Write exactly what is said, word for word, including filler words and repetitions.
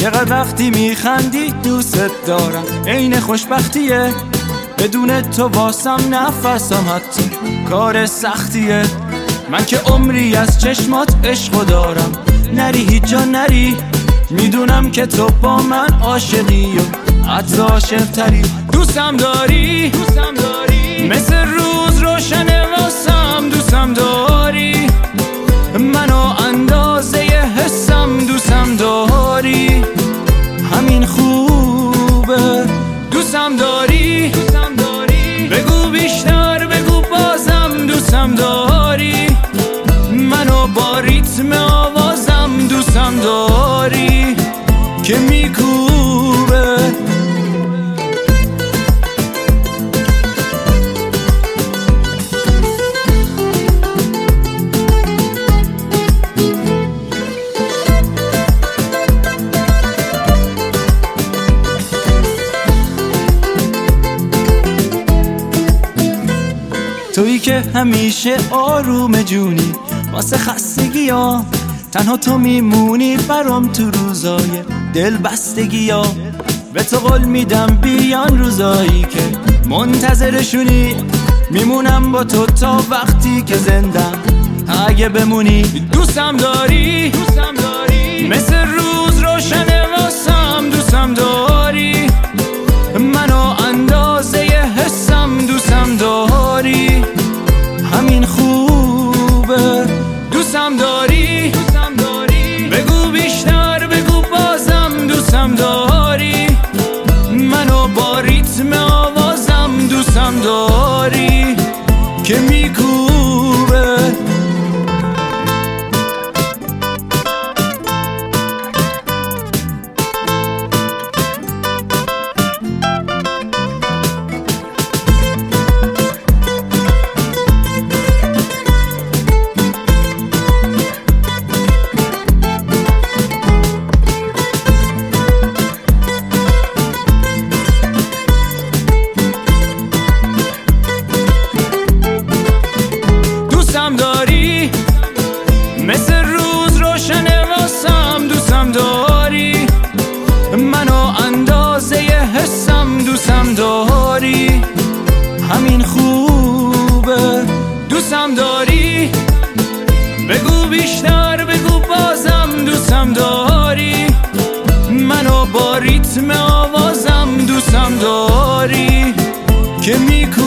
چقدر وقتی میخندی دوست دارم، عین خوشبختیه. بدون تو واسم نفسم حتی کار سختیه. من که عمری از چشمات عشقو دارم، نری هیچ جا نری. میدونم که تو با من عاشقی و حتی عاشق‌تری. دوستم داری مثل روز روشن واسم، دوستم داری منو اندازه حسم، دوستم داری همین خوبه. دوستم داری بگو بیشتر بگو بازم، دوستم داری منو با ریتم آوازم، دوستم داری که میکوبه. تویی که همیشه آروم جونی واسه خستگی ها، تنها تو میمونی برام تو روزای دل بستگی ها. به تو قول میدم بیان روزایی که منتظرشونی، میمونم با تو تا وقتی که زندم اگه بمونی. دوستم داری مثل روز روشن واسم، دوستم داری منو اندازه حسم، دوستم داری همین خوبه. دوستم داری بگو بیشتر بگو بازم، دوستم داری منو با ریتم آوازم، دوستم داری که میکوبه. دوستم داری مثل روز روشن واسم، دوستم داری منو اندازه حسم، دوستم داری همین خوبه. دوستم داری بگو بیشتر بگو بازم، دوستم داری منو با ریتم آوازم، دوستم داری که میکوبه.